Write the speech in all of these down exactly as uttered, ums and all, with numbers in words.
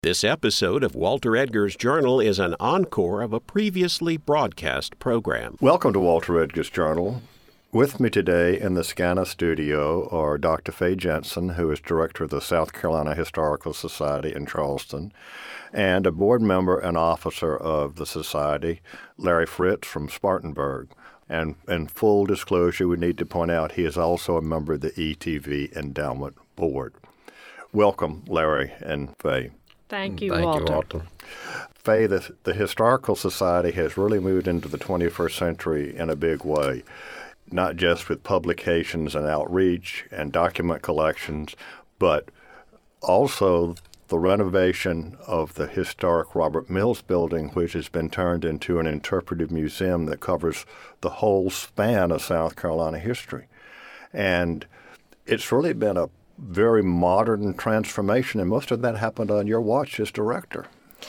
This episode of Walter Edgar's Journal is an encore of a previously broadcast program. Welcome to Walter Edgar's Journal. With me today in the SCANA studio are Doctor Fay Jensen, who is director of the South Carolina Historical Society in Charleston, and a board member and officer of the society, Larry Fritz from Spartanburg. And in full disclosure, we need to point out he is also a member of the E T V Endowment Board. Welcome, Larry and Fay. Thank you, Thank Walter. you, Walter. Fay, the, the Historical Society has really moved into the twenty-first century in a big way, not just with publications and outreach and document collections, but also the renovation of the historic Robert Mills building, which has been turned into an interpretive museum that covers the whole span of South Carolina history. And it's really been a very modern transformation, and most of that happened on your watch as director.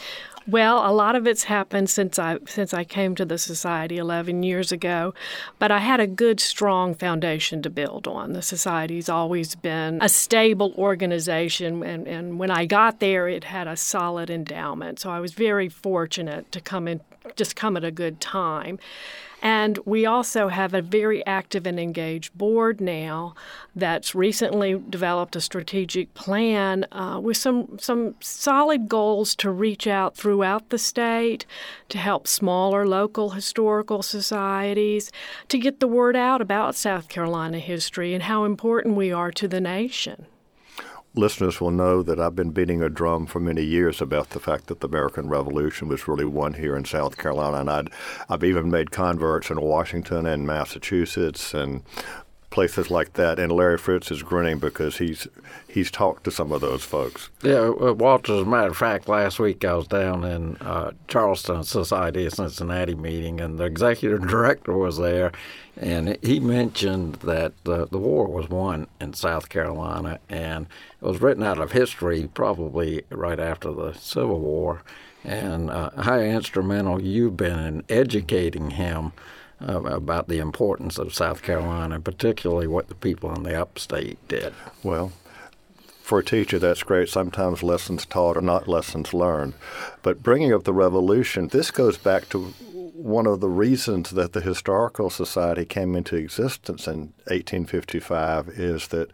Well, a lot of it's happened since I since I came to the society eleven years ago, but I had a good, strong foundation to build on. The society's always been a stable organization, and, and when I got there, it had a solid endowment. So I was very fortunate to come in, just come at a good time. And we also have a very active and engaged board now that's recently developed a strategic plan uh, with some some solid goals to reach out throughout the state to help smaller local historical societies to get the word out about South Carolina history and how important we are to the nation. Listeners will know that I've been beating a drum for many years about the fact that the American Revolution was really won here in South Carolina, and I'd, I've even made converts in Washington and Massachusetts and places like that. And Larry Fritz is grinning because he's he's talked to some of those folks. Yeah, well, Walter, as a matter of fact, last week I was down in uh, Charleston Society of Cincinnati meeting, and the executive director was there, and he mentioned that uh, the war was won in South Carolina, and it was written out of history probably right after the Civil War, and uh, how instrumental you've been in educating him Uh, about the importance of South Carolina, particularly what the people in the upstate did. Well, for a teacher, that's great. Sometimes lessons taught are not lessons learned. But bringing up the Revolution, this goes back to one of the reasons that the Historical Society came into existence in eighteen fifty-five is that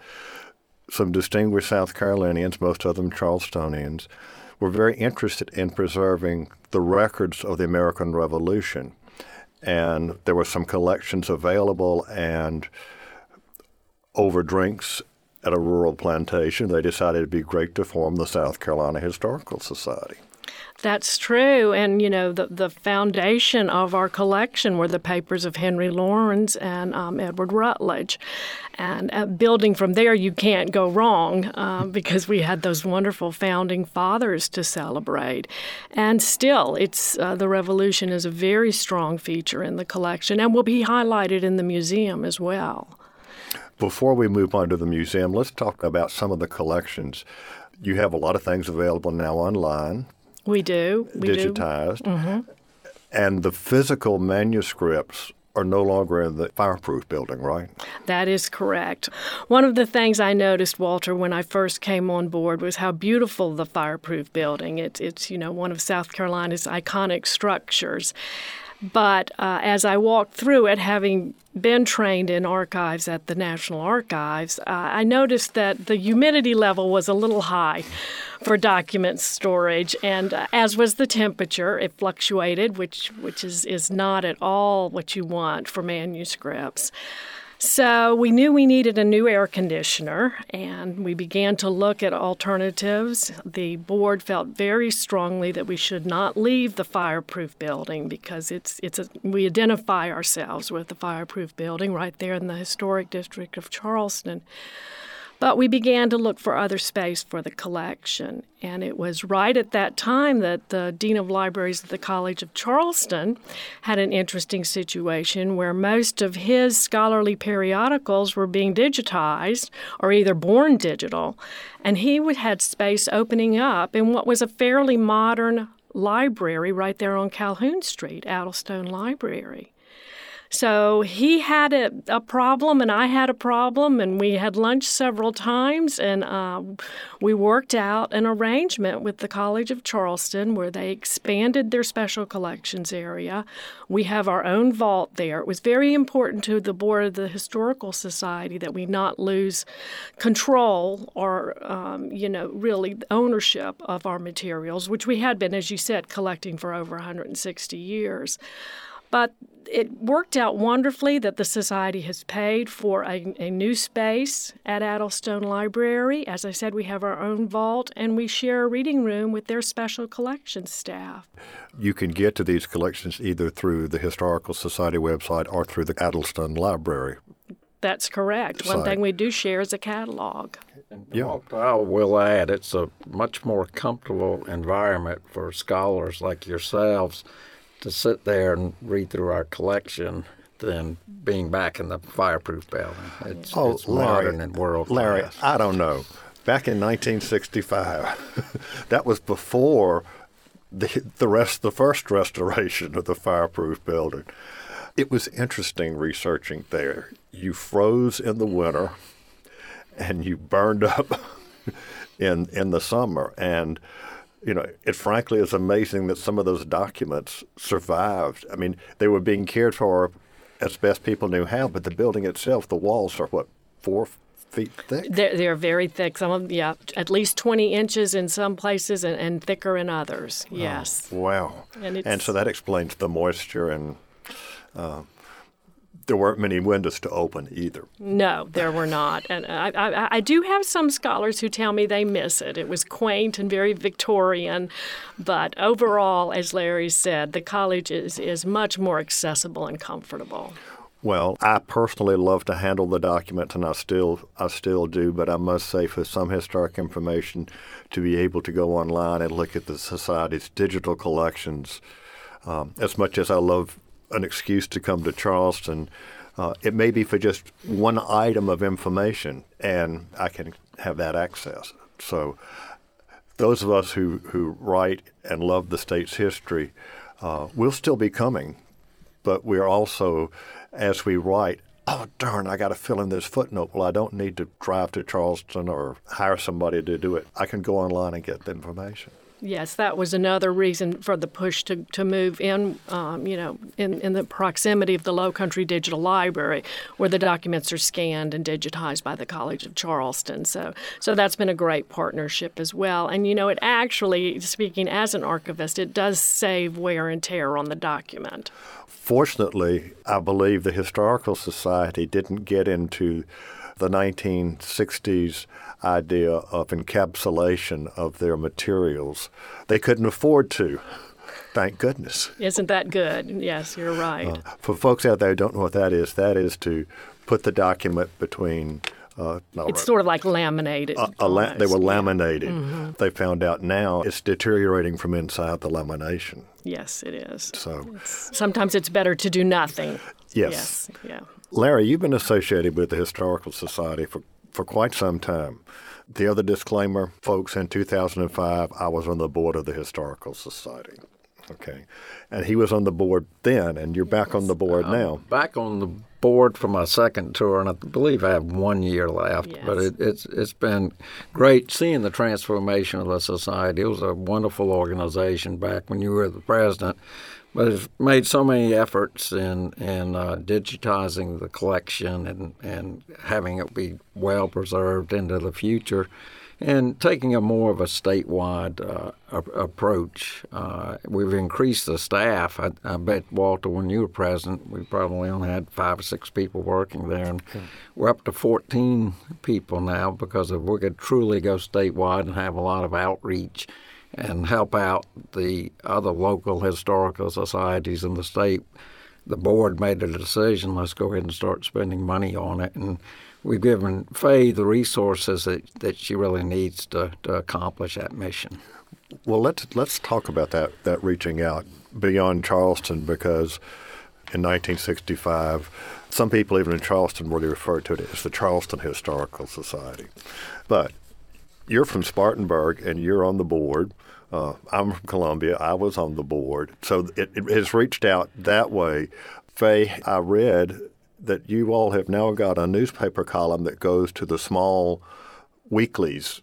some distinguished South Carolinians, most of them Charlestonians, were very interested in preserving the records of the American Revolution. And there were some collections available, and over drinks at a rural plantation, they decided it'd be great to form the South Carolina Historical Society. That's true. And, you know, the, the foundation of our collection were the papers of Henry Laurens and um, Edward Rutledge. And uh, building from there, you can't go wrong uh, because we had those wonderful founding fathers to celebrate. And still, it's uh, the Revolution is a very strong feature in the collection and will be highlighted in the museum as well. Before we move on to the museum, let's talk about some of the collections. You have a lot of things available now online. We do. We digitized. do. Mm-hmm. And the physical manuscripts are no longer in the fireproof building, right? That is correct. One of the things I noticed, Walter, when I first came on board was how beautiful the fireproof building. It, it's, you know, one of South Carolina's iconic structures. But uh, as I walked through it, having been trained in archives at the National Archives, uh, I noticed that the humidity level was a little high for document storage, and uh, as was the temperature. It fluctuated, which which is, is not at all what you want for manuscripts. So we knew we needed a new air conditioner, and we began to look at alternatives. The board felt very strongly that we should not leave the fireproof building because it's it's a, we identify ourselves with the fireproof building right there in the historic district of Charleston. But we began to look for other space for the collection, and it was right at that time that the Dean of Libraries of the College of Charleston had an interesting situation where most of his scholarly periodicals were being digitized or either born digital, and he would had space opening up in what was a fairly modern library right there on Calhoun Street, Addlestone Library. So he had a, a problem, and I had a problem, and we had lunch several times, and uh, we worked out an arrangement with the College of Charleston where they expanded their special collections area. We have our own vault there. It was very important to the board of the Historical Society that we not lose control or, um, you know, really ownership of our materials, which we had been, as you said, collecting for over one hundred sixty years. But it worked out wonderfully that the Society has paid for a, a new space at Addlestone Library. As I said, we have our own vault, and we share a reading room with their special collections staff. You can get to these collections either through the Historical Society website or through the Addlestone Library. That's correct. One thing we do share is a catalog. And yeah. I will add, it's a much more comfortable environment for scholars like yourselves to sit there and read through our collection than being back in the fireproof building. It's, oh, it's Larry, modern and world-class. Larry, I don't know. Back in nineteen sixty-five, that was before the the rest, the first restoration of the fireproof building. It was interesting researching there. You froze in the winter, and you burned up in in the summer, and you know, it frankly is amazing that some of those documents survived. I mean, they were being cared for as best people knew how, but the building itself, the walls are, what, four feet thick? They're, they're very thick. Some of them, yeah, at least twenty inches in some places and, and thicker in others, yes. Oh, wow. And, it's, and so that explains the moisture, and uh, there weren't many windows to open either. No, there were not. And I, I, I do have some scholars who tell me they miss it. It was quaint and very Victorian. But overall, as Larry said, the college is, is much more accessible and comfortable. Well, I personally love to handle the documents, and I still I still do, but I must say for some historic information, to be able to go online and look at the Society's digital collections, um, as much as I love an excuse to come to Charleston, uh, it may be for just one item of information, and I can have that access. So those of us who, who write and love the state's history, uh, will still be coming, but we're also, as we write, oh, darn, I got to fill in this footnote. Well, I don't need to drive to Charleston or hire somebody to do it. I can go online and get the information. Yes, that was another reason for the push to, to move in, um, you know, in, in the proximity of the Low Country Digital Library, where the documents are scanned and digitized by the College of Charleston. So, so that's been a great partnership as well. And, you know, it actually, speaking as an archivist, it does save wear and tear on the document. Fortunately, I believe the Historical Society didn't get into the nineteen sixties idea of encapsulation of their materials. They couldn't afford to. Thank goodness. Isn't that good? Yes, you're right. Uh, for folks out there who don't know what that is, that is to put the document between Uh, no, it's right. sort of like laminated. A, a la- they were laminated. Yeah. Mm-hmm. They found out now it's deteriorating from inside the lamination. Yes, it is. So it's, sometimes it's better to do nothing. Yes. Yes. Yeah. Larry, you've been associated with the Historical Society for, for quite some time. The other disclaimer, folks, in two thousand five, I was on the board of the Historical Society. Okay. And he was on the board then, and you're back on the board I'm now. Back on the board for my second tour, and I believe I have one year left. Yes. But it, it's it's been great seeing the transformation of the society. It was a wonderful organization back when you were the president. But it's made so many efforts in, in uh, digitizing the collection and, and having it be well preserved into the future, and taking a more of a statewide uh, a- approach. Uh, we've increased the staff. I, I bet, Walter, when you were president, we probably only had five or six people working there. And okay. We're up to fourteen people now, because if we could truly go statewide and have a lot of outreach and help out the other local historical societies in the state, the board made a decision, let's go ahead and start spending money on it. And we've given Faye the resources that, that she really needs to, to accomplish that mission. Well, let's let's talk about that, that reaching out beyond Charleston, because in nineteen sixty-five, some people even in Charleston really referred to it as the Charleston Historical Society. But you're from Spartanburg, and you're on the board. Uh, I'm from Columbia. I was on the board. So it, it has reached out that way. Faye, I read that you all have now got a newspaper column that goes to the small weeklies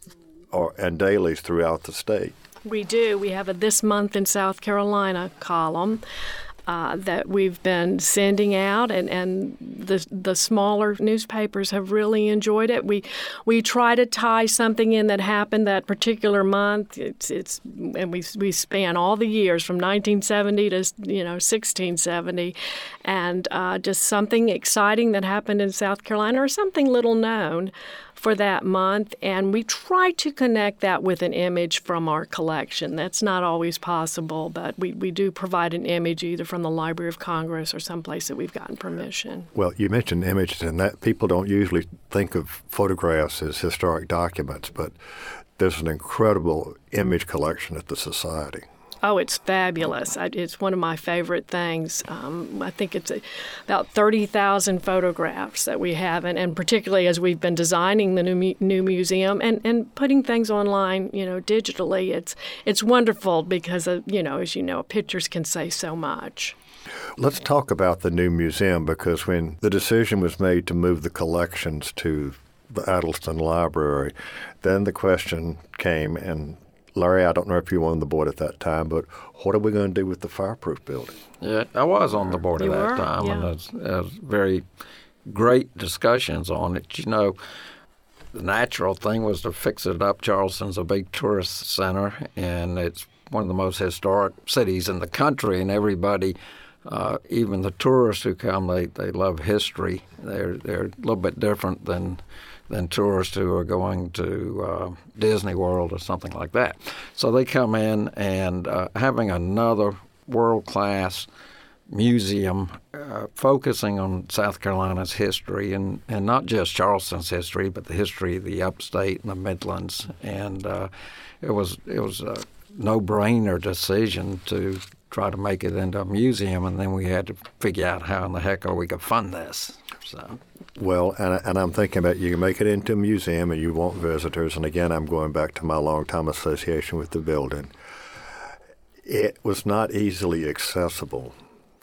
or and dailies throughout the state. We do. We have a This Month in South Carolina column uh, that we've been sending out, and, and the the smaller newspapers have really enjoyed it. We we try to tie something in that happened that particular month. It's it's and we we span all the years from nineteen seventy to you know sixteen seventy, and uh, just something exciting that happened in South Carolina or something little known for that month, and we try to connect that with an image from our collection. That's not always possible, but we, we do provide an image either from the Library of Congress or someplace that we've gotten permission. Well, you mentioned images, and that people don't usually think of photographs as historic documents, but there's an incredible image collection at the Society. Oh, it's fabulous. I, it's one of my favorite things. Um, I think it's a, about thirty thousand photographs that we have, and, and particularly as we've been designing the new mu- new museum and, and putting things online, you know, digitally, it's it's wonderful because, uh, you know, as you know, pictures can say so much. Let's talk about the new museum, because when the decision was made to move the collections to the Addleston Library, then the question came, and Larry, I don't know if you were on the board at that time, but what are we going to do with the fireproof building? Yeah, I was on the board at You that were? time, Yeah. and it was, it was very great discussions on it. You know, the natural thing was to fix it up. Charleston's a big tourist center, and it's one of the most historic cities in the country, and everybody, uh, even the tourists who come, they, they love history. They're, they're a little bit different than than tourists who are going to uh, Disney World or something like that. So they come in, and uh, having another world-class museum uh, focusing on South Carolina's history, and, and not just Charleston's history, but the history of the upstate and the Midlands. And uh, it was it was a no-brainer decision to try to make it into a museum, and then we had to figure out how in the heck are we going to fund this. So. Well, and, and I'm thinking about you can make it into a museum and you want visitors. And again, I'm going back to my long-time association with the building. It was not easily accessible.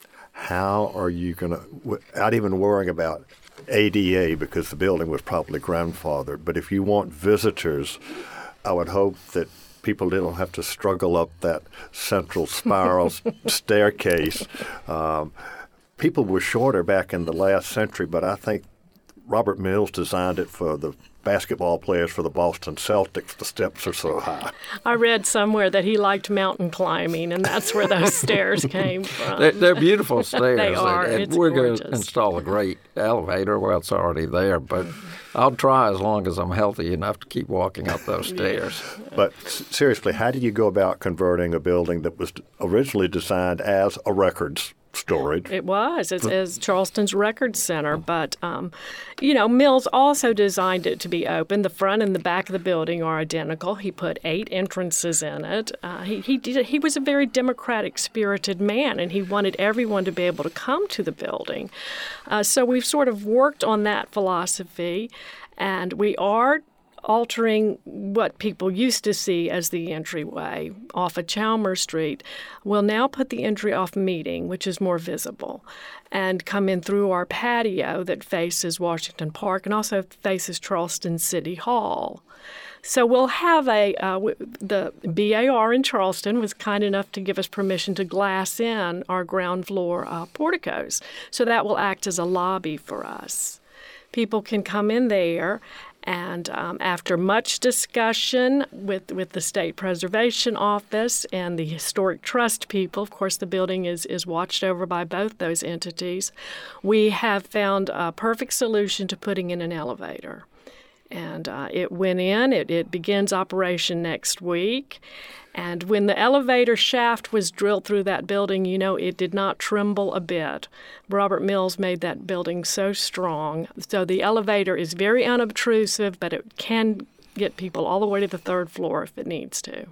How are you going to, without even worrying about A D A, because the building was probably grandfathered, but if you want visitors, I would hope that people didn't have to struggle up that central spiral staircase. Um, people were shorter back in the last century, but I think Robert Mills designed it for the basketball players for the Boston Celtics. The steps are so high. I read somewhere that he liked mountain climbing, and that's where those stairs came from. They're, they're beautiful stairs. They are. And, and It's we're gorgeous. going to install a great elevator. Well, it's already there, but I'll try as long as I'm healthy enough to keep walking up those stairs. But s- seriously, how did you go about converting a building that was originally designed as a records storage? It was. It's as Charleston's Record Center. But, um, you know, Mills also designed it to be open. The front and the back of the building are identical. He put eight entrances in it. Uh, he, he, did, he was a very democratic-spirited man, and he wanted everyone to be able to come to the building. Uh, so we've sort of worked on that philosophy, and we are altering what people used to see as the entryway off of Chalmers Street. We'll now put the entry off Meeting, which is more visible, and come in through our patio that faces Washington Park and also faces Charleston City Hall. So we'll have a, uh, w- the B A R in Charleston was kind enough to give us permission to glass in our ground floor uh, porticos. So that will act as a lobby for us. People can come in there, and um, after much discussion with, with the State Preservation Office and the Historic Trust people, of course the building is, is watched over by both those entities, we have found a perfect solution to putting in an elevator. And uh, it went in. It, it begins operation next week. And when the elevator shaft was drilled through that building, you know, it did not tremble a bit. Robert Mills made that building so strong. So the elevator is very unobtrusive, but it can get people all the way to the third floor if it needs to.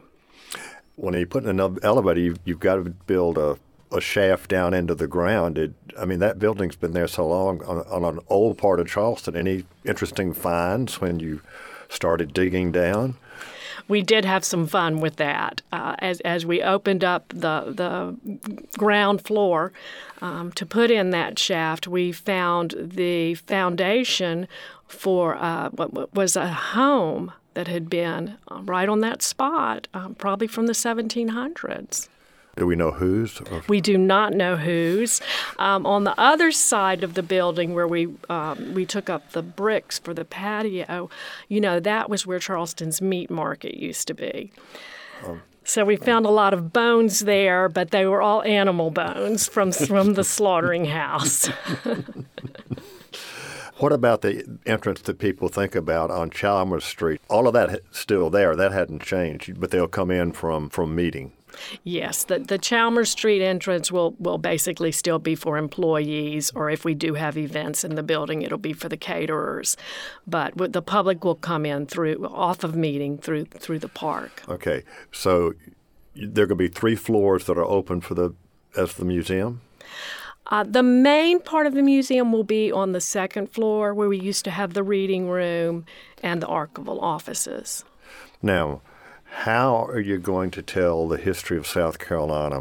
When you put in an elevator, you've, you've got to build a, a shaft down into the ground. It, I mean, that building's been there so long on, on an old part of Charleston. Any interesting finds when you started digging down? we did have some fun with that. Uh, as as we opened up the the ground floor um, to put in that shaft, we found the foundation for uh, what was a home that had been right on that spot, um, probably from the seventeen hundreds. Do we know whose? Or? We do not know whose. Um, on the other side of the building where we um, we took up the bricks for the patio, you know, that was where Charleston's meat market used to be. Um, so we found a lot of bones there, but they were all animal bones from from the slaughtering house. What about the entrance that people think about on Chalmers Street? All of that still there. That hadn't changed, but they'll come in from, from meeting. Yes, the, the Chalmers Street entrance will, will basically still be for employees, or if we do have events in the building, it'll be for the caterers. But the public will come in through off of meeting through through the park. Okay, so there are going to be three floors that are open for the as the museum? Uh, the main part of the museum will be on the second floor where we used to have the reading room and the archival offices. Now, how are you going to tell the history of South Carolina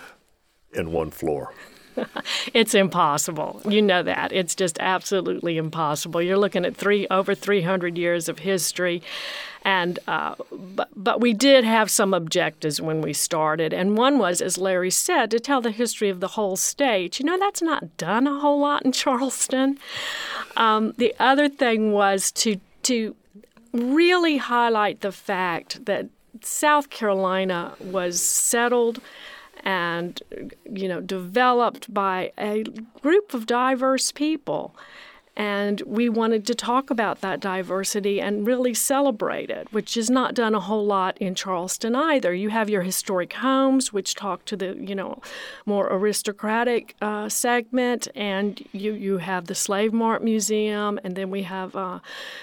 in one floor? It's impossible. You know that. It's just absolutely impossible. You're looking at three over three hundred years of history. And uh, but, but we did have some objectives when we started. And one was, as Larry said, to tell the history of the whole state. You know, that's not done a whole lot in Charleston. Um, the other thing was to to really highlight the fact that South Carolina was settled and, you know, developed by a group of diverse people. And we wanted to talk about that diversity and really celebrate it, which is not done a whole lot in Charleston either. You have your historic homes, which talk to the, you know, more aristocratic uh, segment, and you, you have the Slave Mart Museum, and then we have uh,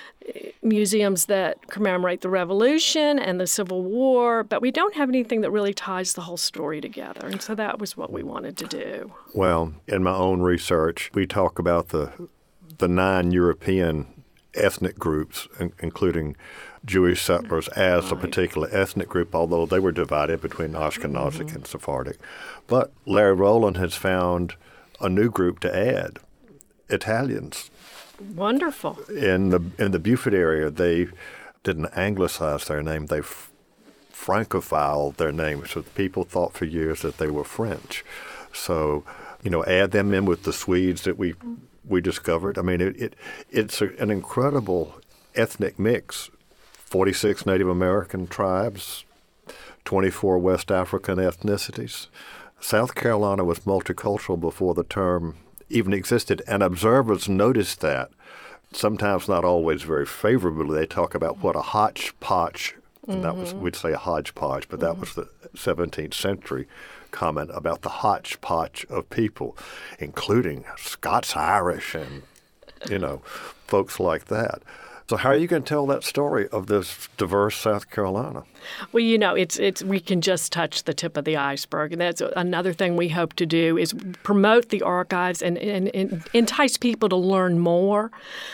museums that commemorate the Revolution and the Civil War, but we don't have anything that really ties the whole story together. And so that was what we wanted to do. Well, in my own research, we talk about the the nine European ethnic groups, including Jewish settlers, as right. a particular ethnic group, although they were divided between Ashkenazic mm-hmm. and Sephardic. But Larry Rowland has found a new group to add, Italians. Wonderful. In the in the Beaufort area, they didn't anglicize their name. They f- francophiled their name, so people thought for years that they were French. So, you know, add them in with the Swedes that we we discovered. I mean, it, it it's a, an incredible ethnic mix. forty-six Native American tribes, twenty-four West African ethnicities. South Carolina was multicultural before the term even existed, and observers noticed that, sometimes not always very favorably. They talk about what a hodgepodge, mm-hmm. and that was, we'd say a hodgepodge, but that mm-hmm. was the seventeenth century comment about the hodgepodge of people, including Scots-Irish and, you know, folks like that. So how are you going to tell that story of this diverse South Carolina? Well, you know, it's it's we can just touch the tip of the iceberg. And that's another thing we hope to do is promote the archives and, and, and entice people to learn more.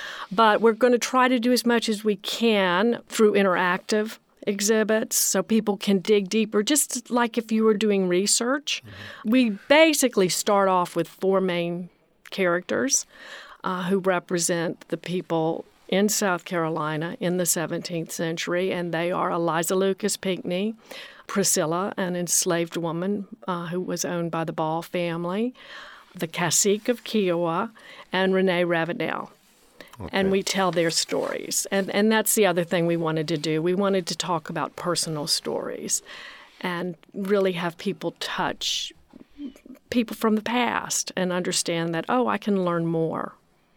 But we're going to try to do as much as we can through interactive exhibits so people can dig deeper, just like if you were doing research. Mm-hmm. We basically start off with four main characters uh, who represent the people in South Carolina in the seventeenth century, and they are Eliza Lucas Pinckney, Priscilla, an enslaved woman uh, who was owned by the Ball family, the Cacique of Kiowa, and Renee Ravenel. Okay. And we tell their stories. And, and that's the other thing we wanted to do. We wanted to talk about personal stories and really have people touch people from the past and understand that, oh, I can learn more.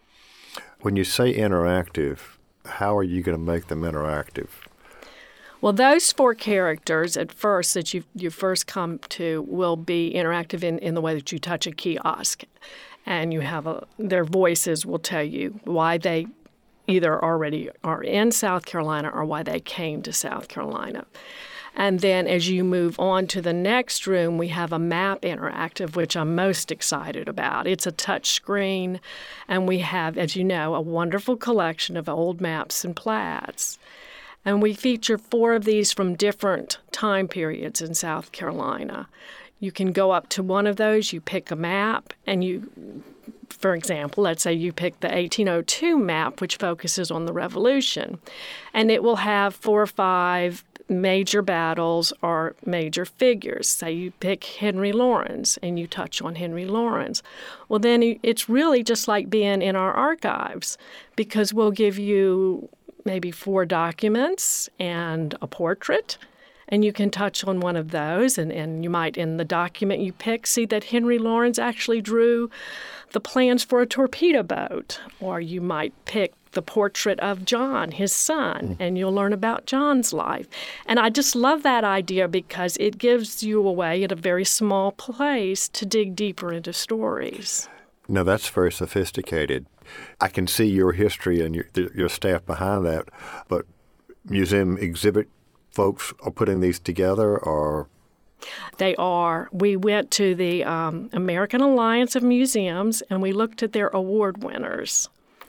When you say interactive, how are you going to make them interactive? Well, those four characters at first that you you first come to will be interactive in, in the way that you touch a kiosk. And you have a, their voices will tell you why they either already are in South Carolina or why they came to South Carolina. And then as you move on to the next room, we have a map interactive, which I'm most excited about. It's a touch screen, and we have, as you know, a wonderful collection of old maps and plats. And we feature four of these from different time periods in South Carolina. You can go up to one of those, you pick a map, and you, for example, let's say you pick the eighteen oh two map, which focuses on the Revolution, and it will have four or five major battles or major figures. Say you pick Henry Lawrence and you touch on Henry Lawrence. Well, then it's really just like being in our archives, because we'll give you maybe four documents and a portrait, and you can touch on one of those, and, and you might, in the document you pick, see that Henry Lawrence actually drew the plans for a torpedo boat. Or you might pick the portrait of John, his son, and you'll learn about John's life. And I just love that idea because it gives you a way at a very small place to dig deeper into stories. Now, that's very sophisticated. I can see your history and your, your staff behind that, but museum exhibit folks are putting these together, or? They are. We went to the um, American Alliance of Museums, and we looked at their award winners.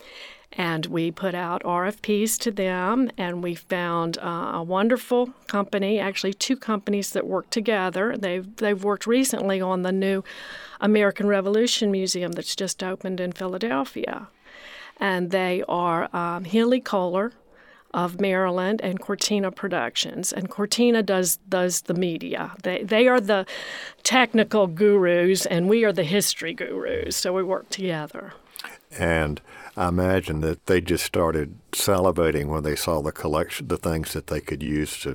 And we put out R F Ps to them, and we found uh, a wonderful company, actually two companies that work together. They've, they've worked recently on the new American Revolution Museum that's just opened in Philadelphia. And they are um, Healy Kohler of Maryland and Cortina Productions. And Cortina does does the media. They they are the technical gurus, and we are the history gurus, so we work together. And I imagine that they just started salivating when they saw the collection, the things that they could use to,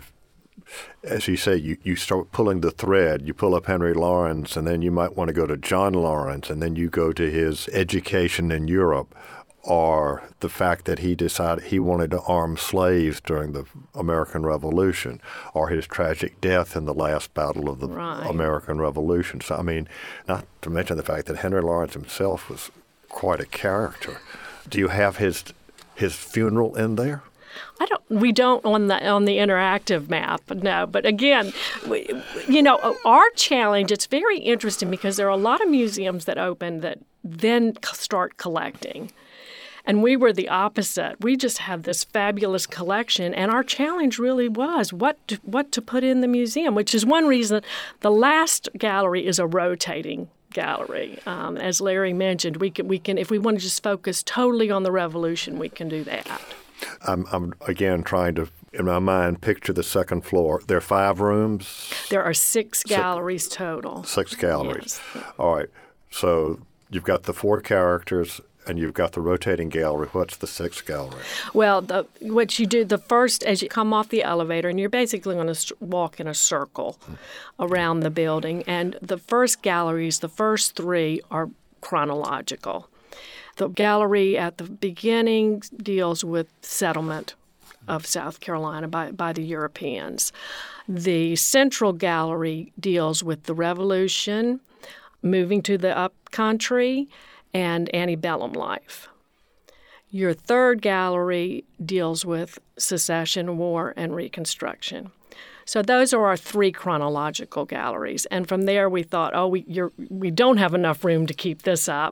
as you say, you, you start pulling the thread. You pull up Henry Lawrence, and then you might want to go to John Lawrence, and then you go to his education in Europe, or the fact that he decided he wanted to arm slaves during the American Revolution, or his tragic death in the last battle of the right. American Revolution. So, I mean, not to mention the fact that Henry Lawrence himself was quite a character. Do you have his his funeral in there? I don't. We don't on the on the interactive map, no. But again, we, you know, our challenge. It's very interesting because there are a lot of museums that open that then start collecting, and we were the opposite. We just have this fabulous collection, and our challenge really was what to, what to put in the museum, which is one reason the last gallery is a rotating gallery. Um, as Larry mentioned, we can we can if we want to just focus totally on the Revolution, we can do that. I'm, I'm again trying to, in my mind, picture the second floor. There are five rooms? There are six galleries six, total. Six galleries. Yes. All right. So you've got the four characters, and you've got the rotating gallery. What's the sixth gallery? Well, the, what you do, the first, as you come off the elevator, and you're basically going to walk in a circle mm. around the building, and the first galleries, the first three, are chronological. The gallery at the beginning deals with settlement of South Carolina by, by the Europeans. The central gallery deals with the Revolution, moving to the upcountry, and antebellum life. Your third gallery deals with secession, war, and Reconstruction. So those are our three chronological galleries. And from there we thought, oh, we you're, we don't have enough room to keep this up.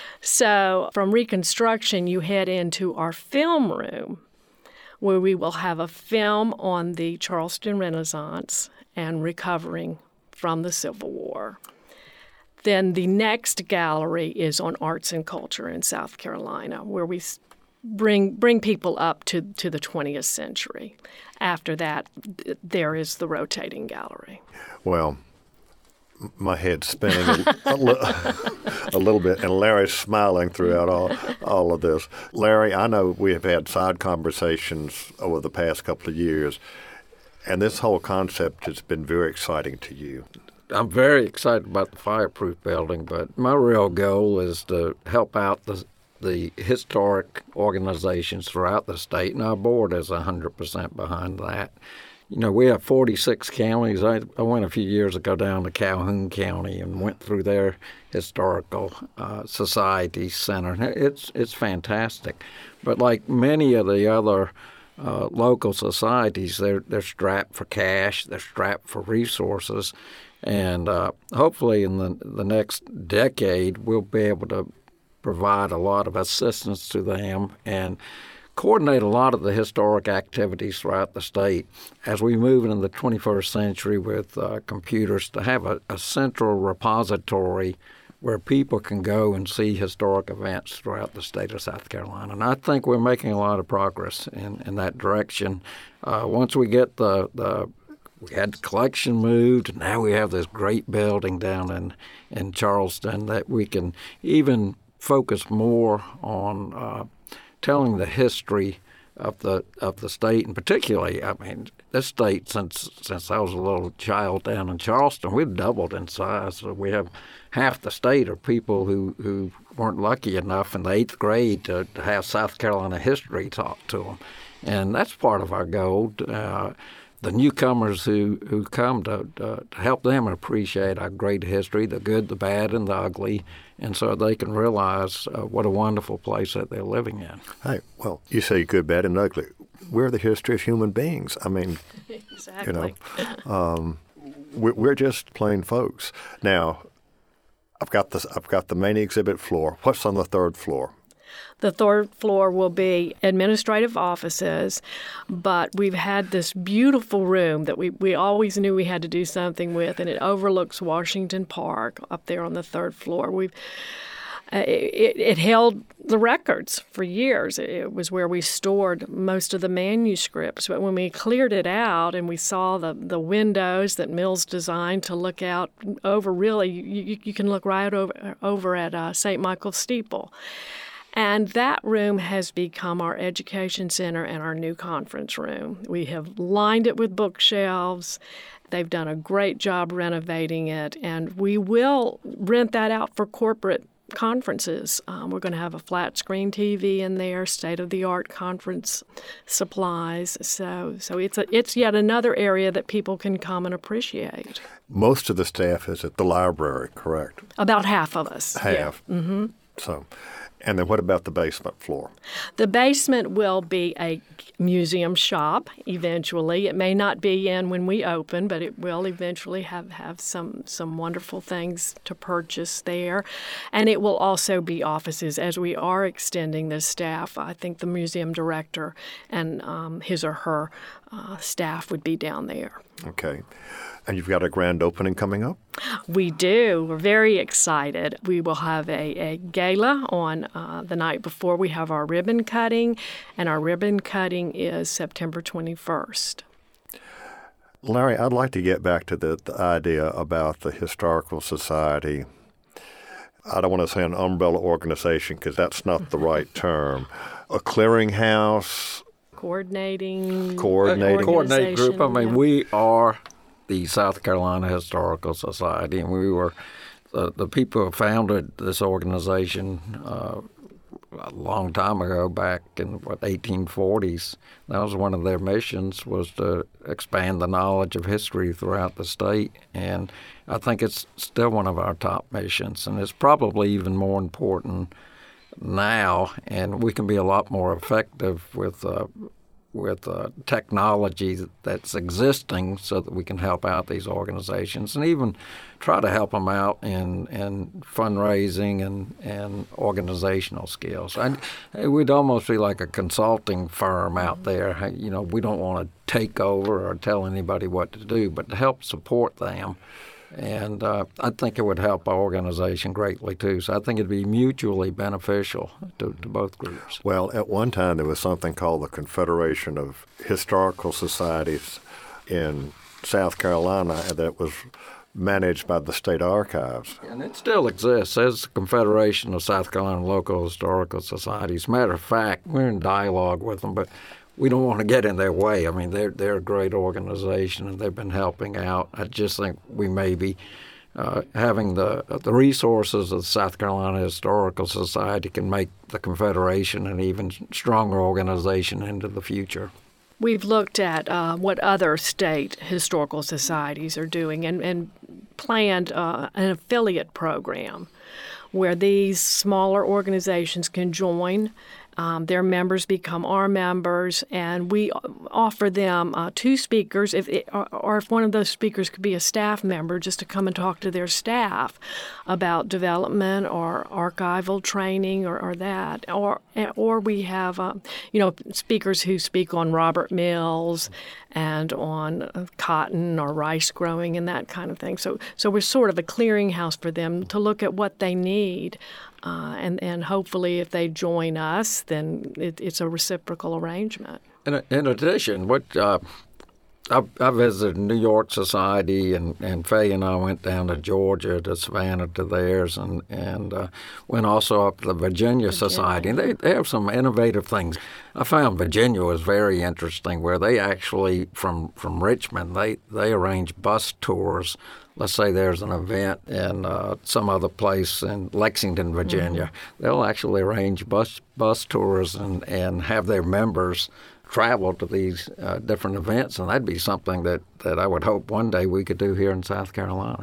So from Reconstruction, you head into our film room, where we will have a film on the Charleston Renaissance and recovering from the Civil War. Then the next gallery is on arts and culture in South Carolina, where we bring bring people up to, to the twentieth century. After that, there is the rotating gallery. Well, my head's spinning a, a, li- a little bit, and Larry's smiling throughout all, all of this. Larry, I know we have had side conversations over the past couple of years, and this whole concept has been very exciting to you. I'm very excited about the fireproof building, but my real goal is to help out the the historic organizations throughout the state, and our board is one hundred percent behind that. You know, we have forty-six counties. I, I went a few years ago down to Calhoun County and went through their historical uh, society center. It's it's fantastic. But like many of the other uh, local societies, they're, they're strapped for cash, they're strapped for resources, and uh, hopefully in the, the next decade we'll be able to provide a lot of assistance to them and coordinate a lot of the historic activities throughout the state as we move into the twenty-first century with uh, computers, to have a, a central repository where people can go and see historic events throughout the state of South Carolina. And I think we're making a lot of progress in, in that direction. Uh, once we get the, the we had the collection moved, now we have this great building down in, in Charleston that we can even focus more on uh, telling the history of the of the state, and particularly, I mean, this state, since since I was a little child down in Charleston, we've doubled in size. So we have half the state are people who, who weren't lucky enough in the eighth grade to, to have South Carolina history taught to them, and that's part of our goal. Uh, the newcomers who, who come to, to to help them appreciate our great history, the good, the bad, and the ugly, and so they can realize uh, what a wonderful place that they're living in. Hey, well, you say good, bad, and ugly. We're the history of human beings. I mean, exactly. you know, um, we're, we're just plain folks. Now, I've got this. I've got the main exhibit floor. What's on the third floor? The third floor will be administrative offices, but we've had this beautiful room that we, we always knew we had to do something with, and it overlooks Washington Park up there on the third floor. We've uh, it, it held the records for years. It was where we stored most of the manuscripts. But when we cleared it out and we saw the, the windows that Mills designed to look out over, really, you, you can look right over, over at uh, Saint Michael's Steeple. And that room has become our education center and our new conference room. We have lined it with bookshelves. They've done a great job renovating it, and we will rent that out for corporate conferences. Um, we're going to have a flat screen T V in there, state-of-the-art conference supplies. So, so it's a, it's yet another area that people can come and appreciate. Most of the staff is at the library, correct? About half of us. Half. Yeah. Mm-hmm. So. And then what about the basement floor? The basement will be a museum shop eventually. It may not be in when we open, but it will eventually have, have some, some wonderful things to purchase there. And it will also be offices as we are extending the staff. I think the museum director and um, his or her uh, staff would be down there. Okay. And you've got a grand opening coming up? We do. We're very excited. We will have a, a gala on uh, the night before. We have our ribbon cutting, and our ribbon cutting is September twenty-first. Larry, I'd like to get back to the, the idea about the Historical Society. I don't want to say an umbrella organization because that's not the right term. A clearinghouse. Coordinating. Coordinating. A coordinate group. I mean, yeah. we are the South Carolina Historical Society, and we were the, the people who founded this organization uh, a long time ago, back in what eighteen forties. That was one of their missions, was to expand the knowledge of history throughout the state, and I think it's still one of our top missions, and it's probably even more important now, and we can be a lot more effective with uh, with uh, technology that's existing so that we can help out these organizations and even try to help them out in, in fundraising and, and organizational skills. And we'd almost be like a consulting firm out there. You know, we don't want to take over or tell anybody what to do, but to help support them. And uh, I think it would help our organization greatly, too. So I think it'd be mutually beneficial to, to both groups. Well, at one time there was something called the Confederation of Historical Societies in South Carolina that was managed by the state archives. And it still exists as the Confederation of South Carolina Local Historical Societies. Matter of fact, we're in dialogue with them, but we don't want to get in their way. I mean, they're they're a great organization, and they've been helping out. I just think we may be uh, having the the resources of the South Carolina Historical Society can make the Confederation an even stronger organization into the future. We've looked at uh, what other state historical societies are doing and, and planned uh, an affiliate program where these smaller organizations can join Um, their members become our members, and we offer them uh, two speakers, if it, or, or if one of those speakers could be a staff member, just to come and talk to their staff about development or archival training or, or that. Or or we have, uh, you know, speakers who speak on Robert Mills and on cotton or rice growing and that kind of thing. So so we're sort of a clearinghouse for them to look at what they need. Uh, and, and hopefully if they join us, then it, it's a reciprocal arrangement. In, in addition, what uh, I, I visited New York Society, and, and Faye and I went down to Georgia, to Savannah, to theirs, and, and uh, went also up to the Virginia, Virginia. Society. And they, they have some innovative things. I found Virginia was very interesting, where they actually, from, from Richmond, they, they arrange bus tours. Let's say there's an event in uh, some other place in Lexington, Virginia. Mm-hmm. They'll actually arrange bus bus tours and, and have their members travel to these uh, different events, and that'd be something that, that I would hope one day we could do here in South Carolina.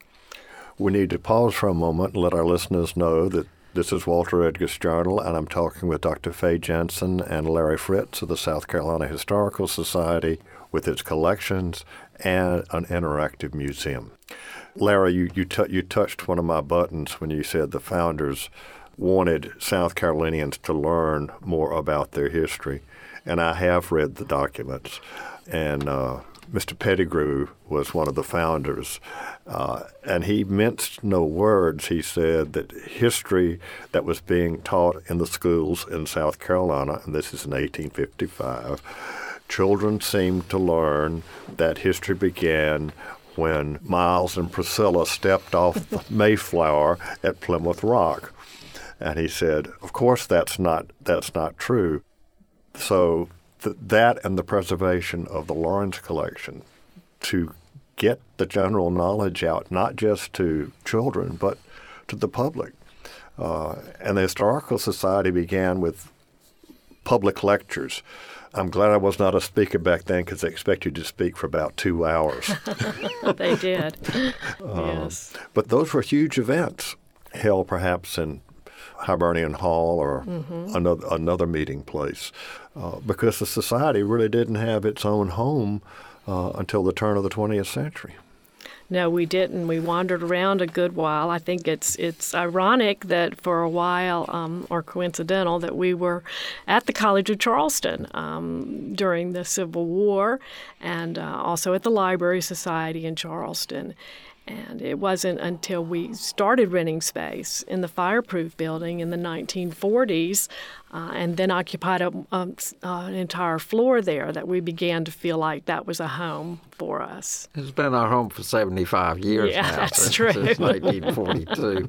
We need to pause for a moment and let our listeners know that this is Walter Edgar's Journal, and I'm talking with Doctor Faye Jensen and Larry Fritz of the South Carolina Historical Society with its collections and an interactive museum. Larry, you you, t- you touched one of my buttons when you said the founders wanted South Carolinians to learn more about their history, and I have read the documents, and uh, Mister Pettigrew was one of the founders, uh, and he minced no words. He said that history that was being taught in the schools in South Carolina, and this is in eighteen fifty-five, children seemed to learn that history began when Miles and Priscilla stepped off the Mayflower at Plymouth Rock. And he said, of course that's not that's not true. So th- that and the preservation of the Lawrence collection to get the general knowledge out, not just to children, but to the public. Uh, and the Historical Society began with public lectures. I'm glad I was not a speaker back then, because they expect you to speak for about two hours. They did. um, Yes. But those were huge events, held perhaps in Hibernian Hall or mm-hmm. another another meeting place, uh, because the society really didn't have its own home uh, until the turn of the twentieth century. No, we didn't. We wandered around a good while. I think it's it's ironic that for a while, um, or coincidental, that we were at the College of Charleston um, during the Civil War, and uh, also at the Library Society in Charleston. And it wasn't until we started renting space in the Fireproof building in the nineteen forties uh, and then occupied a, um, uh, an entire floor there that we began to feel like that was a home for us. It's been our home for seventy-five years yeah, now. That's since, true. Since nineteen forty-two.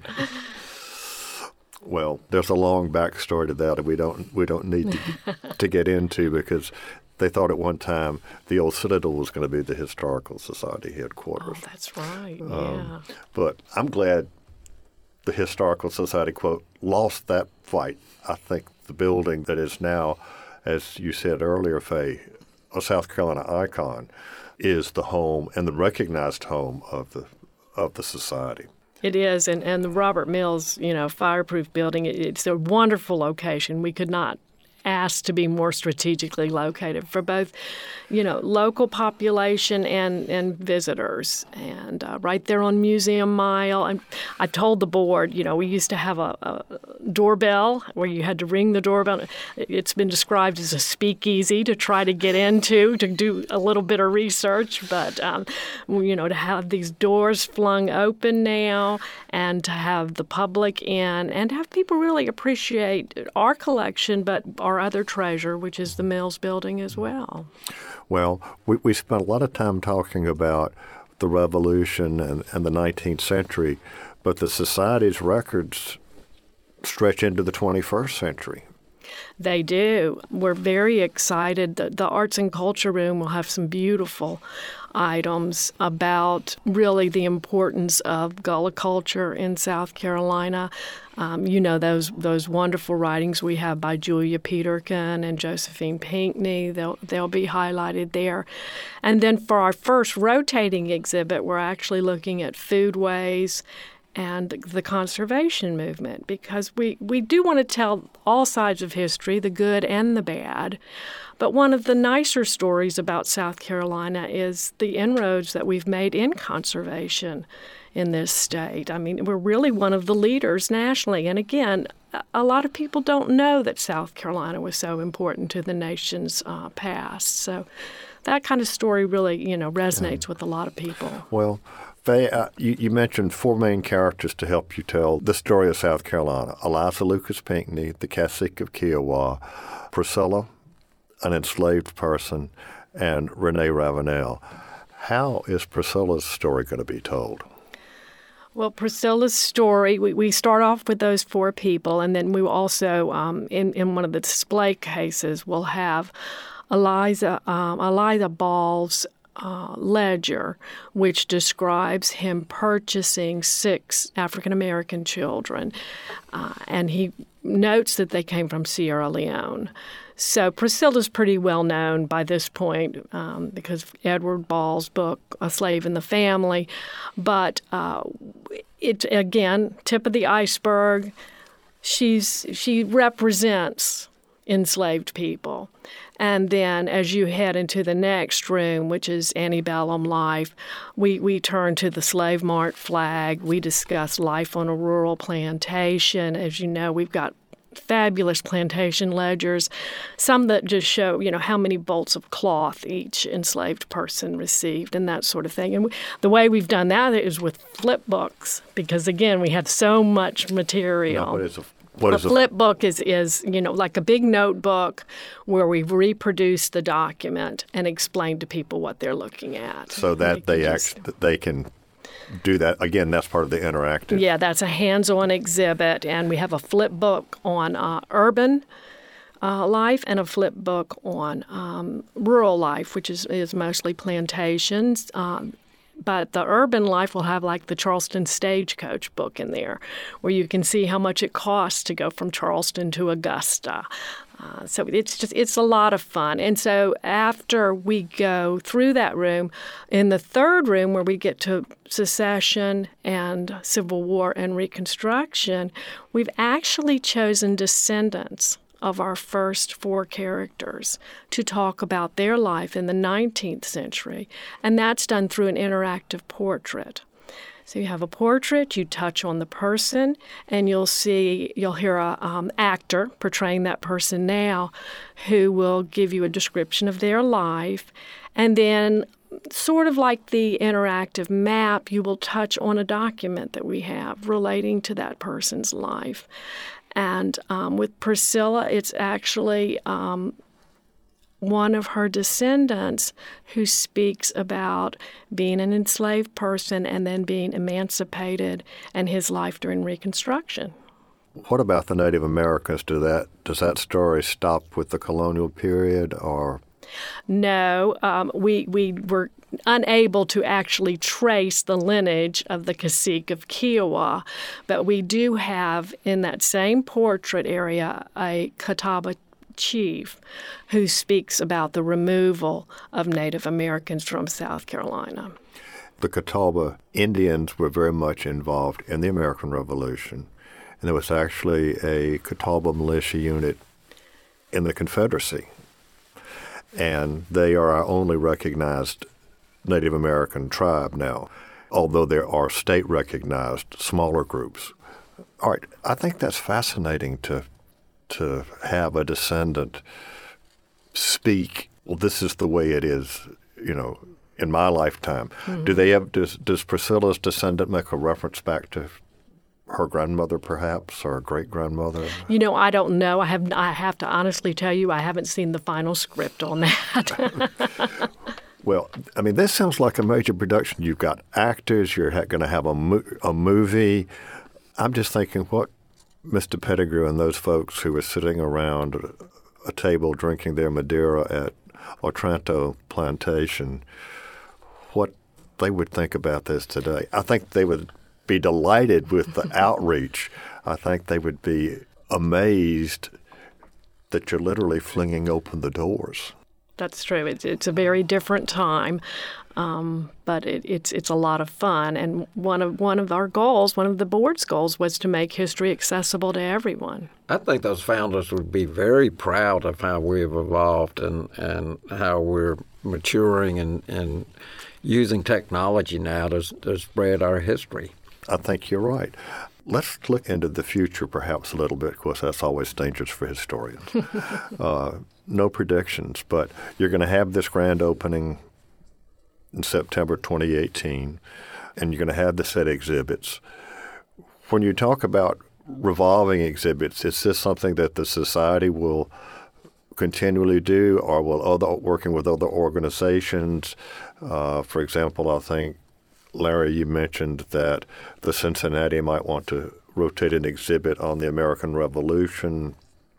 Well, there's a long backstory to that that we don't we don't need to, to get into, because they thought at one time the old Citadel was going to be the Historical Society headquarters. Oh, that's right, um, yeah. But I'm glad the Historical Society, quote, lost that fight. I think the building that is now, as you said earlier, Faye, a South Carolina icon, is the home and the recognized home of the of the society. It is, and, and the Robert Mills, you know, Fireproof building, it, it's a wonderful location. We could not asked to be more strategically located for both, you know, local population and, and visitors. And uh, right there on Museum Mile. And I told the board, you know, we used to have a, a doorbell where you had to ring the doorbell. It's been described as a speakeasy to try to get into, to do a little bit of research. But, um, you know, to have these doors flung open now and to have the public in and have people really appreciate our collection, but our other treasure, which is the Mills Building as well. Well, we, we spent a lot of time talking about the Revolution and, and the nineteenth century, but the Society's records stretch into the twenty-first century. They do. We're very excited. The, the Arts and Culture Room will have some beautiful items about really the importance of Gullah culture in South Carolina. Um, you know, those those wonderful writings we have by Julia Peterkin and Josephine Pinckney, they'll, they'll be highlighted there. And then for our first rotating exhibit, we're actually looking at foodways and the conservation movement, because we, we do want to tell all sides of history, the good and the bad. But one of the nicer stories about South Carolina is the inroads that we've made in conservation in this state. I mean, we're really one of the leaders nationally. And again, a lot of people don't know that South Carolina was so important to the nation's uh, past. So that kind of story really, you know, resonates with a lot of people. Well, Faye, uh, you, you mentioned four main characters to help you tell the story of South Carolina. Eliza Lucas Pinckney, the Cacique of Kiowa, Priscilla, an enslaved person, and Renee Ravenel. How is Priscilla's story going to be told? Well, Priscilla's story, we, we start off with those four people, and then we also, um, in, in one of the display cases, we'll have Eliza, um, Eliza Ball's Uh, ledger, which describes him purchasing six African-American children. Uh, and he notes that they came from Sierra Leone. So Priscilla's pretty well known by this point um, because of Edward Ball's book, A Slave in the Family. But uh, it, again, tip of the iceberg, she's she represents enslaved people. And then as you head into the next room, which is antebellum life, we, we turn to the Slave Mart flag. We discuss life on a rural plantation. As you know, we've got fabulous plantation ledgers, some that just show, you know, how many bolts of cloth each enslaved person received and that sort of thing. And we, the way we've done that is with flip books because, again, we have so much material. No, what is a What a is flip a, book is, is, you know, like a big notebook where we've reproduced the document and explained to people what they're looking at. So that they, they just, act, they can do that. Again, that's part of the interactive. Yeah, that's a hands-on exhibit. And we have a flip book on uh, urban uh, life and a flip book on um, rural life, which is, is mostly plantations. Um, But the urban life will have like the Charleston Stagecoach book in there where you can see how much it costs to go from Charleston to Augusta. Uh, so it's just it's a lot of fun. And so after we go through that room, in the third room where we get to secession and Civil War and Reconstruction, we've actually chosen descendants of our first four characters to talk about their life in the nineteenth century, and that's done through an interactive portrait. So you have a portrait, you touch on the person, and you'll see, you'll hear a um, actor portraying that person now who will give you a description of their life, and then sort of like the interactive map, you will touch on a document that we have relating to that person's life. And um, with Priscilla, it's actually um, one of her descendants who speaks about being an enslaved person and then being emancipated and his life during Reconstruction. What about the Native Americans? Do that does that story stop with the colonial period, or? No, um, we we were unable to actually trace the lineage of the Cacique of Kiowa, but we do have in that same portrait area a Catawba chief who speaks about the removal of Native Americans from South Carolina. The Catawba Indians were very much involved in the American Revolution, and there was actually a Catawba militia unit in the Confederacy, and they are our only recognized Native American tribe now, although there are state-recognized smaller groups. All right, I think that's fascinating to to have a descendant speak, well, this is the way it is, you know, in my lifetime. Mm-hmm. Do they have, does, does Priscilla's descendant make a reference back to her grandmother, perhaps, or great-grandmother? You know, I don't know. I have I have to honestly tell you, I haven't seen the final script on that. Well, I mean, this sounds like a major production. You've got actors. You're ha- going to have a, mo- a movie. I'm just thinking, what Mister Pettigrew and those folks who were sitting around a table drinking their Madeira at Otranto Plantation, what they would think about this today. I think they would be delighted with the outreach. I think they would be amazed that you're literally flinging open the doors. That's true. It's it's a very different time, um, but it, it's it's a lot of fun. And one of one of our goals, one of the board's goals, was to make history accessible to everyone. I think those founders would be very proud of how we've evolved and, and how we're maturing and, and using technology now to, to spread our history. I think you're right. Let's look into the future perhaps a little bit, because that's always dangerous for historians. uh, no predictions, but you're going to have this grand opening in September twenty eighteen, and you're going to have the set exhibits. When you talk about revolving exhibits, is this something that the society will continually do, or will other working with other organizations? Uh, for example, I think, Larry, you mentioned that the Cincinnati might want to rotate an exhibit on the American Revolution.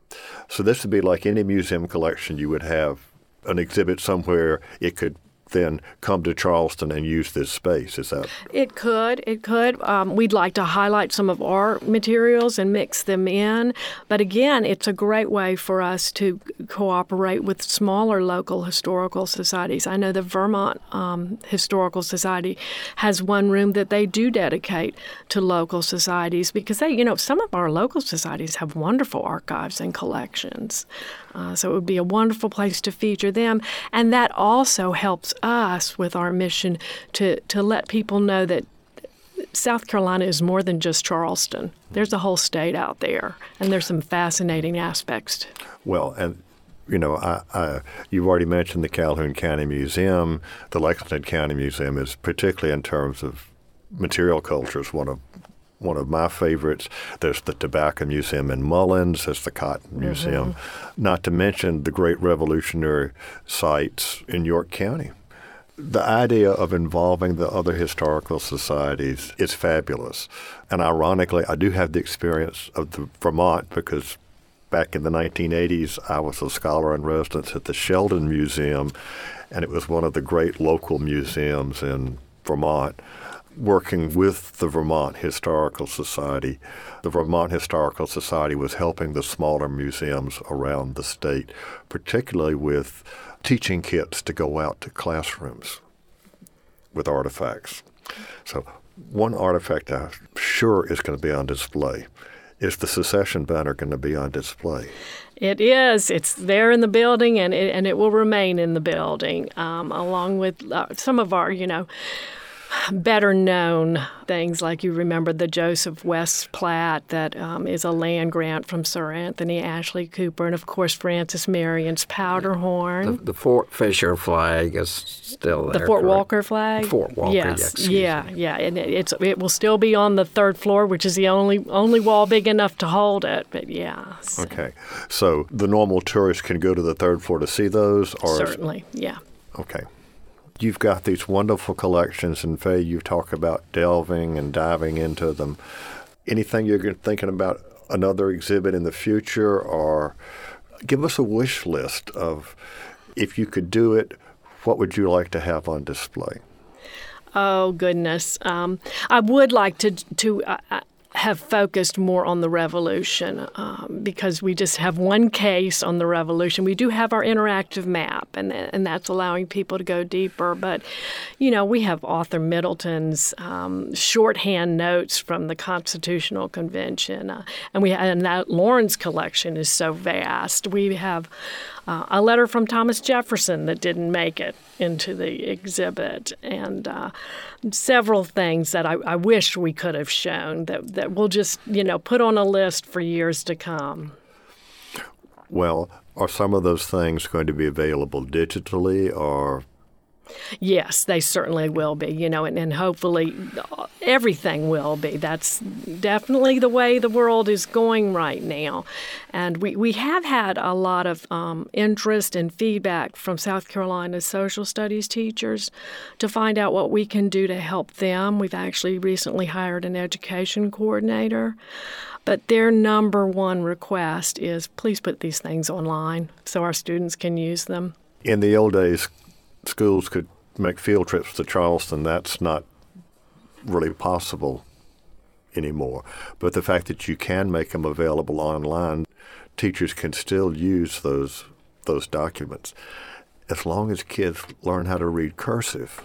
So this would be like any museum collection. You would have an exhibit somewhere. It could then come to Charleston and use this space. Is that? It could. It could. Um, we'd like to highlight some of our materials and mix them in. But again, it's a great way for us to cooperate with smaller local historical societies. I know the Vermont um, Historical Society has one room that they do dedicate to local societies, because they, you know, some of our local societies have wonderful archives and collections. Uh, so it would be a wonderful place to feature them. And that also helps us with our mission to, to let people know that South Carolina is more than just Charleston. There's a whole state out there, and there's some fascinating aspects. Well, and, you know, I, I, you've already mentioned the Calhoun County Museum. The Lexington County Museum is, particularly in terms of material cultures, one of one of my favorites. There's the Tobacco Museum in Mullins. There's the Cotton Museum. Mm-hmm. Not to mention the great Revolutionary sites in York County. The idea of involving the other historical societies is fabulous. And ironically, I do have the experience of the Vermont, because back in the nineteen eighties, I was a scholar in residence at the Sheldon Museum, and it was one of the great local museums in Vermont. Working with the Vermont Historical Society, the Vermont Historical Society was helping the smaller museums around the state, particularly with teaching kits to go out to classrooms with artifacts. So one artifact I'm sure is going to be on display. Is the secession banner going to be on display? It is. It's there in the building, and it, and it will remain in the building, um, along with uh, some of our, you know, better known things, like you remember the Joseph West Platte that um, is a land grant from Sir Anthony Ashley Cooper, and of course Francis Marion's powder horn. The, the Fort Fisher flag is still there. The Fort correct? Walker flag. Fort Walker. Yes. Yeah. Yeah. Yeah. And it, it's it will still be on the third floor, which is the only only wall big enough to hold it. But yeah. So. Okay. So the normal tourist can go to the third floor to see those, or certainly. Yeah. Okay. You've got these wonderful collections, and Faye, you talk about delving and diving into them. Anything you're thinking about another exhibit in the future, or give us a wish list of, if you could do it, what would you like to have on display? Oh, goodness. Um, I would like to to uh, have focused more on the Revolution, um, because we just have one case on the Revolution. We do have our interactive map, and and that's allowing people to go deeper. But, you know, we have Arthur Middleton's um, shorthand notes from the Constitutional Convention, uh, and we and that Lawrence collection is so vast. We have uh, a letter from Thomas Jefferson that didn't make it into the exhibit, and uh, several things that I, I wish we could have shown that, that we'll just, you know, put on a list for years to come. Well, are some of those things going to be available digitally, or? Yes, they certainly will be, you know, and, and hopefully everything will be. That's definitely the way the world is going right now. And we, we have had a lot of um, interest and feedback from South Carolina's social studies teachers to find out what we can do to help them. We've actually recently hired an education coordinator. But their number one request is, please put these things online so our students can use them. In the old days, schools could make field trips to Charleston. That's not really possible anymore. But the fact that you can make them available online, teachers can still use those those documents. as long as kids learn how to read cursive.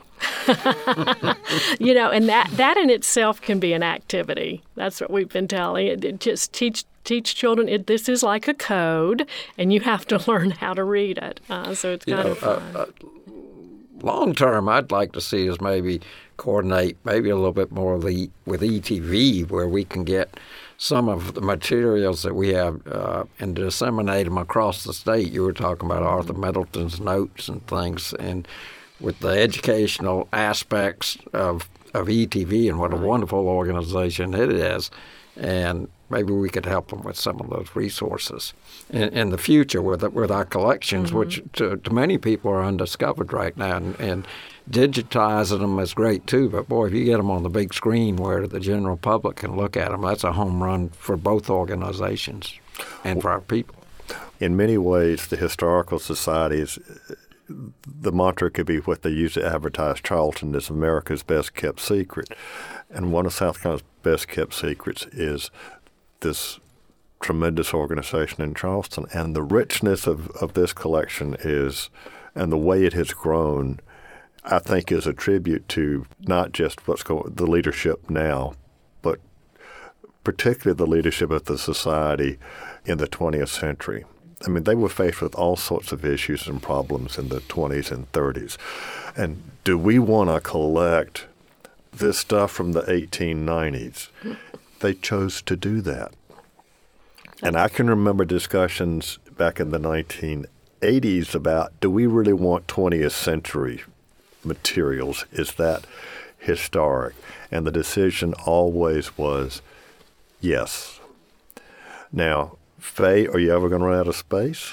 You know, and that, that in itself can be an activity. That's what we've been telling. It, it just teach teach children it, this is like a code, and you have to learn how to read it. Uh, so it's kind you know, of fun. Uh, uh, long term, I'd like to see us maybe coordinate maybe a little bit more with, the, with E T V, where we can get some of the materials that we have uh, and disseminate them across the state. You were talking about Arthur Middleton's notes and things, and with the educational aspects of, of E T V and what a wonderful organization it is. And maybe we could help them with some of those resources in, in the future with with our collections, mm-hmm. which to, to many people are undiscovered right now. And, and digitizing them is great, too. But, boy, if you get them on the big screen where the general public can look at them, that's a home run for both organizations and for our people. In many ways, the Historical Societies, the mantra could be what they use to advertise Charleston as America's best-kept secret. And one of South Carolina's best-kept secrets is this tremendous organization in Charleston. And the richness of, of this collection is, and the way it has grown, I think is a tribute to not just what's going, the leadership now, but particularly the leadership of the society in the twentieth century. I mean, they were faced with all sorts of issues and problems in the twenties and thirties. And do we want to collect this stuff from the eighteen nineties? They chose to do that. And I can remember discussions back in the nineteen eighties about, do we really want twentieth century materials? Is that historic? And the decision always was yes. Now, Faye, are you ever going to run out of space?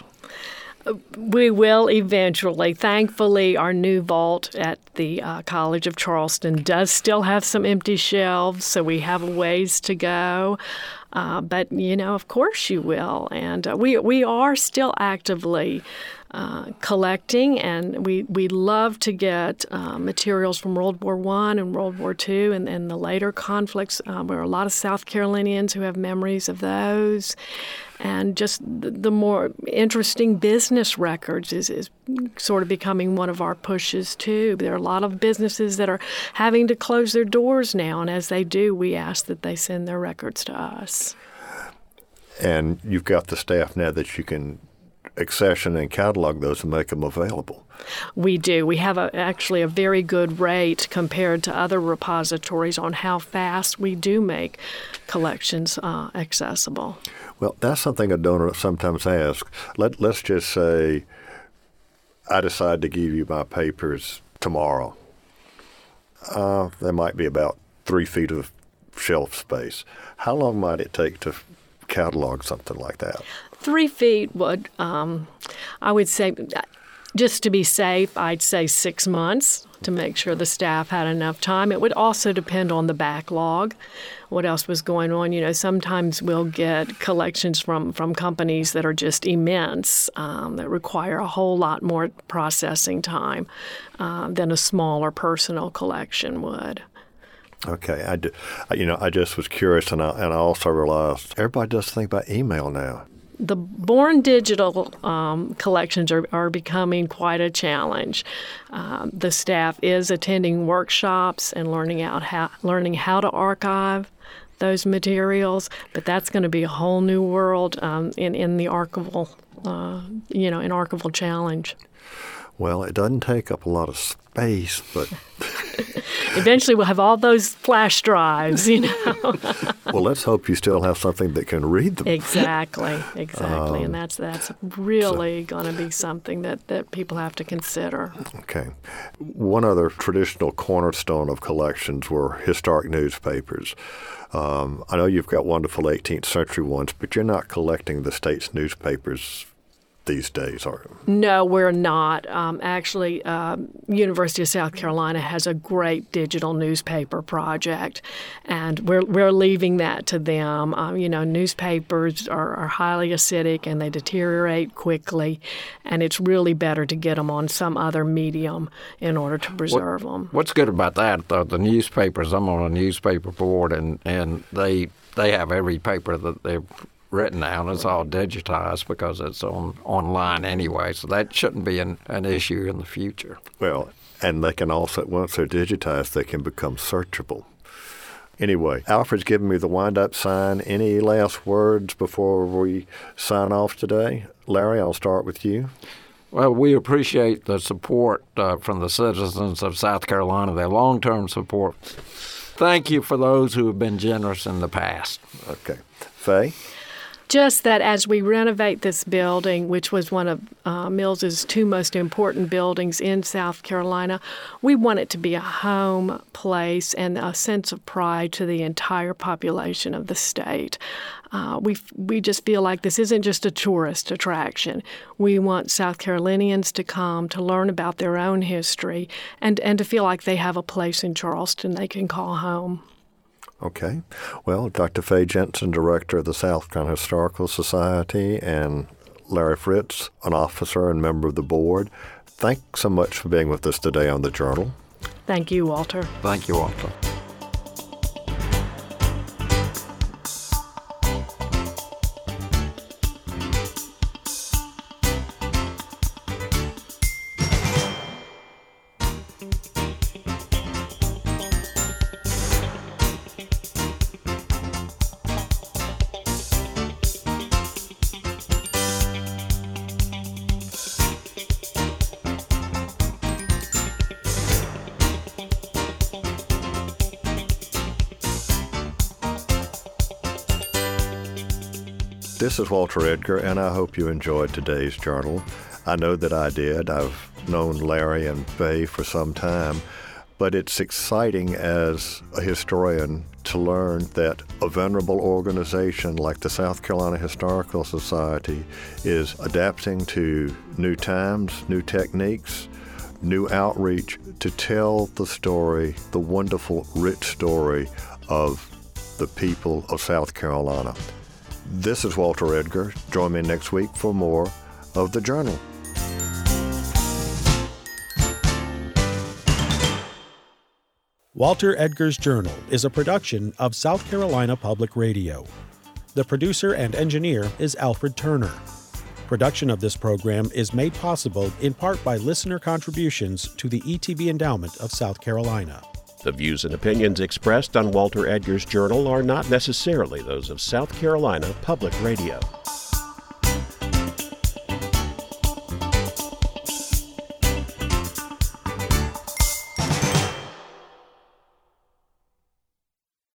We will eventually. Thankfully, our new vault at the uh, College of Charleston does still have some empty shelves, so we have a ways to go. Uh, but, you know, of course you will. And uh, we we are still actively uh, collecting, and we, we love to get uh, materials from World War One and World War Two and, and the later conflicts. Uh, there are a lot of South Carolinians who have memories of those. And just the, the more interesting business records is, is sort of becoming one of our pushes, too. There are a lot of businesses that are having to close their doors now, and as they do, we ask that they send their records to us. And you've got the staff now that you can accession and catalog those and make them available. We do. We have a, actually a very good rate compared to other repositories on how fast we do make collections uh, accessible. Well, that's something a donor sometimes asks. Let, let's just say I decide to give you my papers tomorrow. Uh, there might be about three feet of shelf space. How long might it take to catalog something like that? Three feet would, um, I would say, just to be safe, I'd say six months to make sure the staff had enough time. It would also depend on the backlog, what else was going on. You know, sometimes we'll get collections from, from companies that are just immense, um, that require a whole lot more processing time uh, than a smaller personal collection would. Okay. I, do, you know, I just was curious, and I, and I also realized everybody does think about email now. The Born Digital um, collections are, are becoming quite a challenge. Um, the staff is attending workshops and learning out how learning how to archive those materials, but that's going to be a whole new world um, in in the archival, uh, you know, in archival challenge. Well, it doesn't take up a lot of space, but eventually we'll have all those flash drives, you know. Well, let's hope you still have something that can read them. Exactly, exactly. Um, and that's that's really so, going to be something that, that people have to consider. Okay. One other traditional cornerstone of collections were historic newspapers. Um, I know you've got wonderful eighteenth century ones, but you're not collecting the state's newspapers these days, are you? No, we're not. Um, actually, uh, University of South Carolina has a great digital newspaper project, and we're we're leaving that to them. Um, you know, newspapers are, are highly acidic and they deteriorate quickly, and it's really better to get them on some other medium in order to preserve what, them. What's good about that, though, the newspapers, I'm on a newspaper board, and, and they they have every paper that they've written down. It's all digitized because it's on online anyway, so that shouldn't be an, an issue in the future. Well, and they can also, once they're digitized, they can become searchable. Anyway, Alfred's given me the wind-up sign. Any last words before we sign off today? Larry, I'll start with you. Well, we appreciate the support uh, from the citizens of South Carolina, their long-term support. Thank you for those who have been generous in the past. Okay. Faye? Just that as we renovate this building, which was one of uh, Mills's two most important buildings in South Carolina, we want it to be a home place and a sense of pride to the entire population of the state. Uh, we we just feel like this isn't just a tourist attraction. We want South Carolinians to come to learn about their own history and, and to feel like they have a place in Charleston they can call home. Okay. Well, Doctor Faye Jensen, Director of the South Carolina Historical Society, and Larry Fritz, an officer and member of the board, thanks so much for being with us today on The Journal. Thank you, Walter. Thank you, Walter. This is Walter Edgar, and I hope you enjoyed today's journal. I know that I did. I've known Larry and Faye for some time, but it's exciting as a historian to learn that a venerable organization like the South Carolina Historical Society is adapting to new times, new techniques, new outreach to tell the story, the wonderful, rich story of the people of South Carolina. This is Walter Edgar. Join me next week for more of The Journal. Walter Edgar's Journal is a production of South Carolina Public Radio. The producer and engineer is Alfred Turner. Production of this program is made possible in part by listener contributions to the E T B Endowment of South Carolina. The views and opinions expressed on Walter Edgar's Journal are not necessarily those of South Carolina Public Radio.